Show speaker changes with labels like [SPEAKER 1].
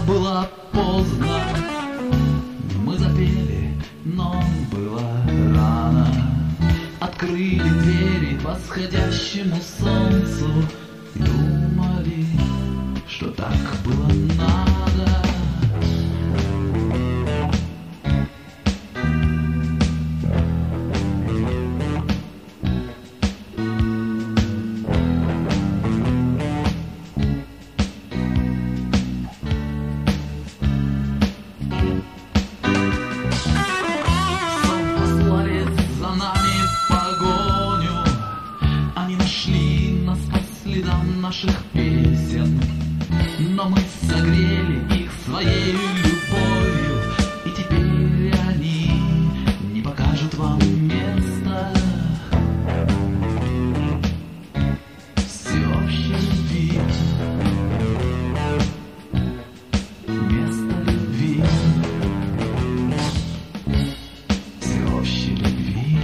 [SPEAKER 1] было поздно. Мы запели, но было рано. Открыли двери восходящему солнцу. Думали, что так было надо. Наших песен, но мы согрели их своей любовью, и теперь они не покажут вам места всеобщей любви. Место любви, всеобщей любви.